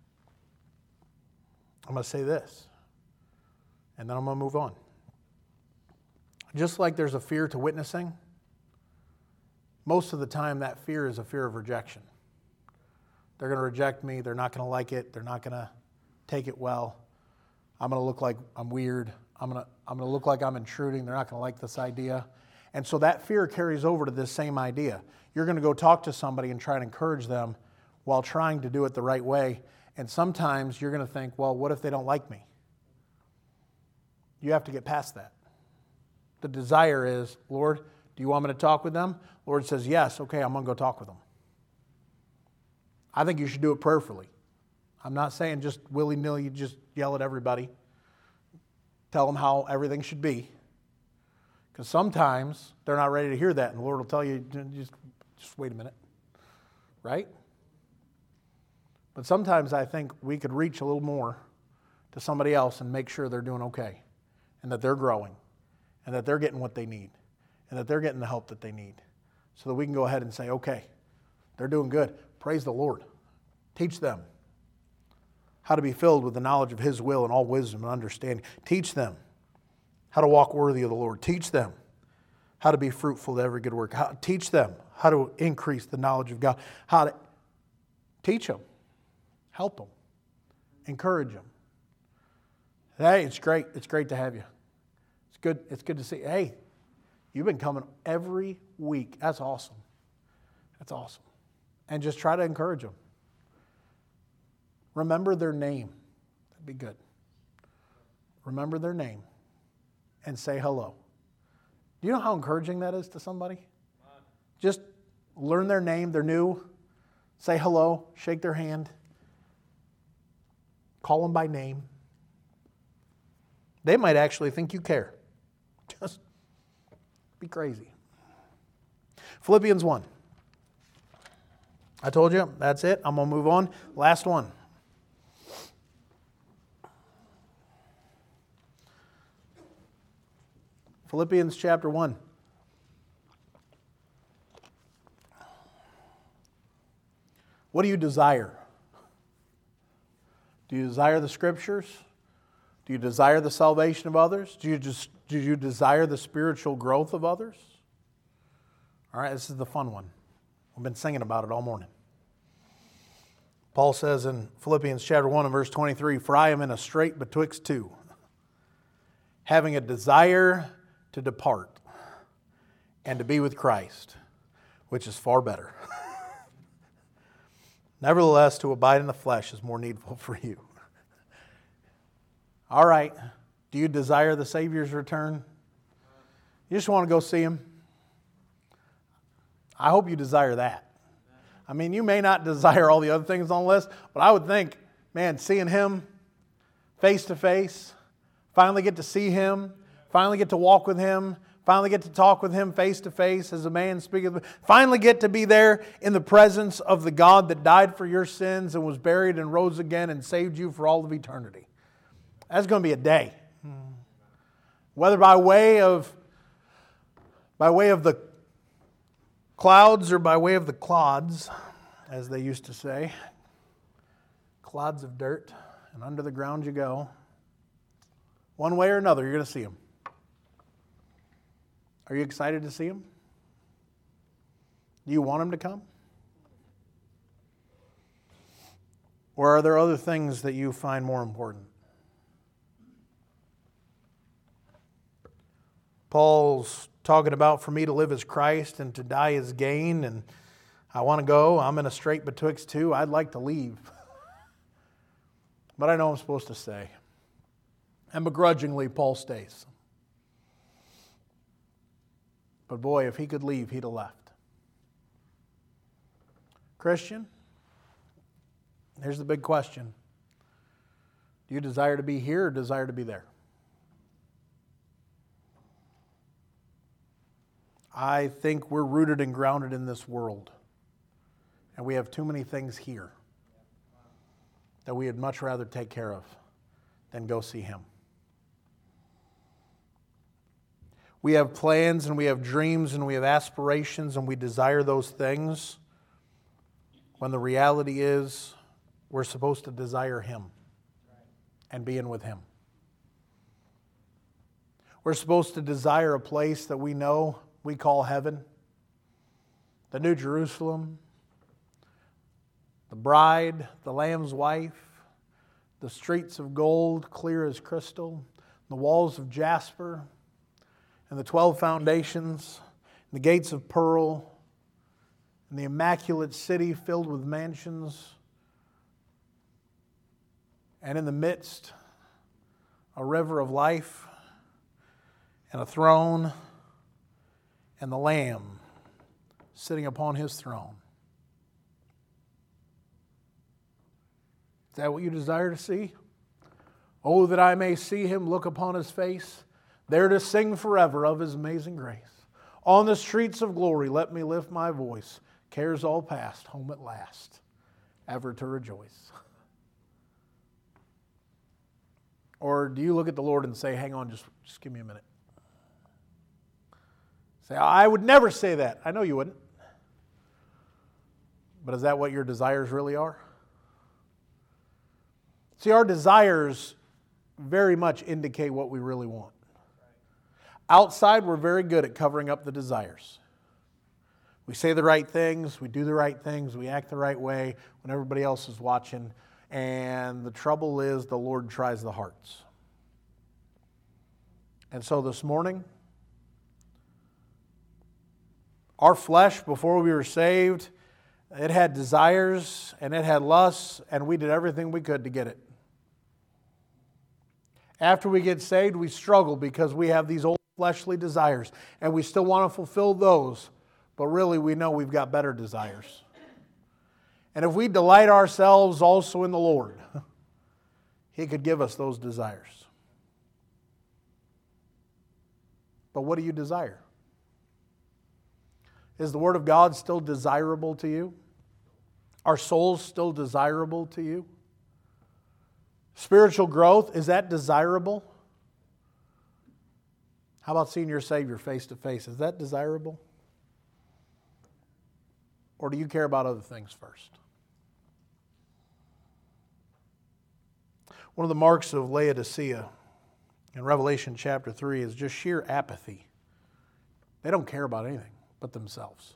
I'm going to say this, and then I'm going to move on. Just like there's a fear to witnessing, most of the time, that fear is a fear of rejection. They're going to reject me. They're not going to like it. They're not going to take it well. I'm going to look like I'm weird. I'm going to look like I'm intruding. They're not going to like this idea. And so that fear carries over to this same idea. You're going to go talk to somebody and try to encourage them while trying to do it the right way. And sometimes you're going to think, well, what if they don't like me? You have to get past that. The desire is, Lord, do you want me to talk with them? Lord says, yes, okay, I'm going to go talk with them. I think you should do it prayerfully. I'm not saying just willy-nilly, just yell at everybody. Tell them how everything should be. Because sometimes they're not ready to hear that, and the Lord will tell you, just wait a minute. Right? But sometimes I think we could reach a little more to somebody else and make sure they're doing okay, and that they're growing, and that they're getting what they need, and that they're getting the help that they need, so that we can go ahead and say, okay, they're doing good. Praise the Lord. Teach them how to be filled with the knowledge of His will and all wisdom and understanding. Teach them how to walk worthy of the Lord. Teach them how to be fruitful to every good work. Teach them how to increase the knowledge of God. How to teach them. Help them. Encourage them. Hey, it's great. It's great to have you. It's good. It's good to see you. Hey, you've been coming every week. That's awesome. That's awesome. And just try to encourage them. Remember their name. That'd be good. Remember their name and say hello. Do you know how encouraging that is to somebody? Just learn their name. They're new. Say hello. Shake their hand. Call them by name. They might actually think you care. Just be crazy. Philippians 1. I told you, that's it. I'm going to move on. Last one. Philippians chapter 1. What do you desire? Do you desire the Scriptures? Do you desire the salvation of others? Do you desire the spiritual growth of others? All right, this is the fun one. We've been singing about it all morning. Paul says in Philippians chapter 1 and verse 23, "For I am in a strait betwixt two, having a desire to depart and to be with Christ, which is far better. Nevertheless, to abide in the flesh is more needful for you." All right. Do you desire the Savior's return? You just want to go see Him? I hope you desire that. I mean, you may not desire all the other things on the list, but I would think, man, seeing Him face to face, finally get to see Him, finally get to walk with Him, finally get to talk with Him face to face as a man speaking, finally get to be there in the presence of the God that died for your sins and was buried and rose again and saved you for all of eternity. That's going to be a day. Whether by way of the clouds or by way of the clods, as they used to say, clods of dirt, and under the ground you go. One way or another, you're going to see Him. Are you excited to see Him? Do you want Him to come? Or are there other things that you find more important? Paul's talking about, for me to live as Christ and to die as gain, and I want to go. I'm in a strait betwixt two. I'd like to leave. But I know I'm supposed to stay. And begrudgingly, Paul stays. But boy, if he could leave, he'd have left. Christian, here's the big question. Do you desire to be here or desire to be there? I think we're rooted and grounded in this world. And we have too many things here that we would much rather take care of than go see Him. We have plans and we have dreams and we have aspirations and we desire those things, when the reality is we're supposed to desire Him and being with Him. We're supposed to desire a place that we know we call heaven, the New Jerusalem, the bride, the Lamb's wife, the streets of gold, clear as crystal, the walls of jasper, and the 12 foundations, and the gates of pearl, and the immaculate city filled with mansions, and in the midst, a river of life, and a throne, and the Lamb sitting upon His throne. Is that what you desire to see? Oh, that I may see him, look upon his face, there to sing forever of his amazing grace. On the streets of glory, let me lift my voice. Cares all past, home at last, ever to rejoice. Or do you look at the Lord and say, hang on, just give me a minute. Say, I would never say that. I know you wouldn't. But is that what your desires really are? See, our desires very much indicate what we really want. Outside, we're very good at covering up the desires. We say the right things, we do the right things, we act the right way when everybody else is watching. And the trouble is the Lord tries the hearts. And so this morning, our flesh, before we were saved, it had desires and it had lusts, and we did everything we could to get it. After we get saved, we struggle because we have these old fleshly desires, and we still want to fulfill those, but really we know we've got better desires. And if we delight ourselves also in the Lord, He could give us those desires. But what do you desire? Is the Word of God still desirable to you? Are souls still desirable to you? Spiritual growth, is that desirable? How about seeing your Savior face to face? Is that desirable? Or do you care about other things first? One of the marks of Laodicea in Revelation chapter 3 is just sheer apathy. They don't care about anything but themselves.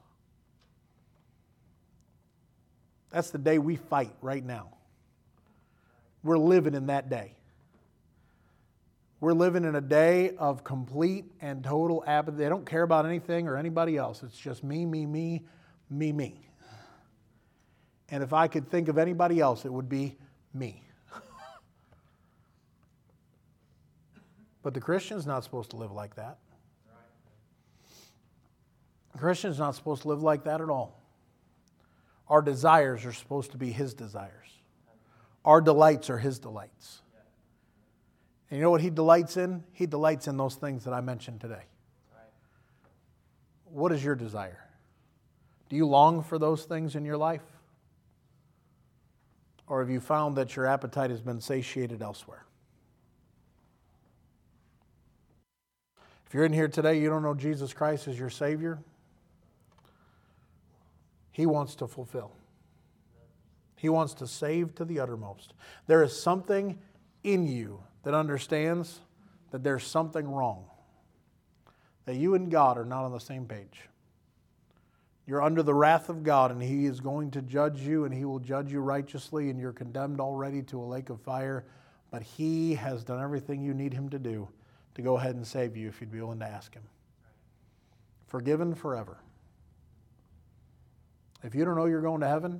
That's the day we fight right now. We're living in that day. We're living in a day of complete and total apathy. They don't care about anything or anybody else. It's just me, me, me, me, me. And if I could think of anybody else, it would be me. But the Christian's not supposed to live like that. The Christian's not supposed to live like that at all. Our desires are supposed to be His desires. Our delights are His delights. And you know what He delights in? He delights in those things that I mentioned today. What is your desire? Do you long for those things in your life? Or have you found that your appetite has been satiated elsewhere? If you're in here today, you don't know Jesus Christ as your Savior, He wants to fulfill. He wants to save to the uttermost. There is something in you that understands that there's something wrong, that you and God are not on the same page. You're under the wrath of God, and He is going to judge you, and He will judge you righteously, and you're condemned already to a lake of fire. But He has done everything you need Him to do to go ahead and save you if you'd be willing to ask Him. Forgiven forever. If you don't know you're going to heaven,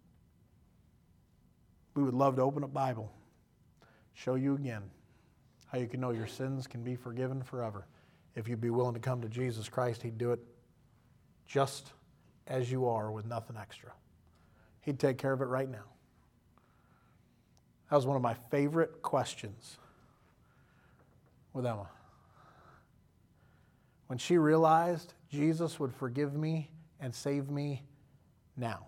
we would love to open a Bible, show you again how you can know your sins can be forgiven forever. If you'd be willing to come to Jesus Christ, He'd do it just as you are with nothing extra. He'd take care of it right now. That was one of my favorite questions with Emma. When she realized Jesus would forgive me and save me now.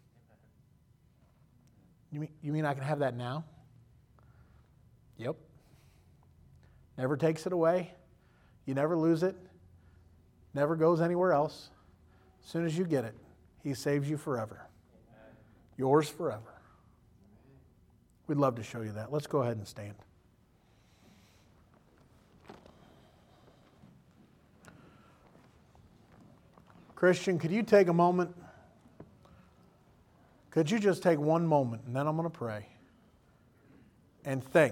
You mean I can have that now? Yep. Never takes it away. You never lose it. Never goes anywhere else. As soon as you get it, He saves you forever. Yours forever. We'd love to show you that. Let's go ahead and stand. Christian, could you take a moment? Could you just take one moment, and then I'm going to pray, and think.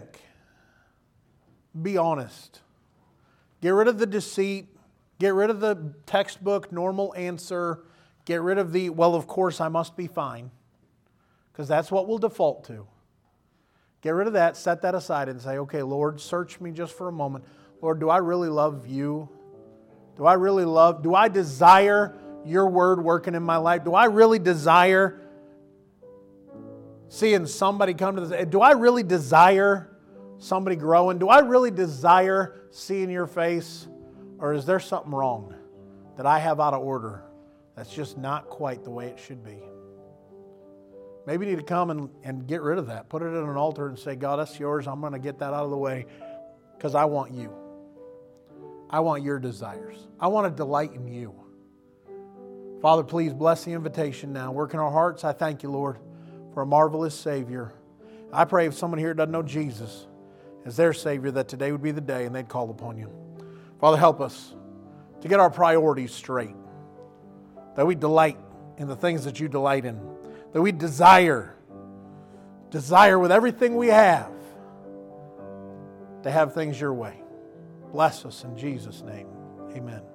Be honest. Get rid of the deceit. Get rid of the textbook normal answer. Get rid of the, well, of course I must be fine, because that's what we'll default to. Get rid of that, set that aside, and say, okay, Lord, search me just for a moment. Lord, do I really love You? Do I desire Your Word working in my life? Do I really desire seeing somebody come to this. Do I really desire somebody growing? Do I really desire seeing your face? Or is there something wrong that I have out of order that's just not quite the way it should be? Maybe you need to come and get rid of that. Put it in an altar and say, God, that's yours. I'm going to get that out of the way because I want you. I want your desires. I want to delight in you. Father, please bless the invitation now. Work in our hearts. I thank you, Lord, for a marvelous Savior. I pray if someone here doesn't know Jesus as their Savior, that today would be the day and they'd call upon you. Father, help us to get our priorities straight, that we delight in the things that you delight in, that we desire with everything we have to have things your way. Bless us in Jesus' name. Amen.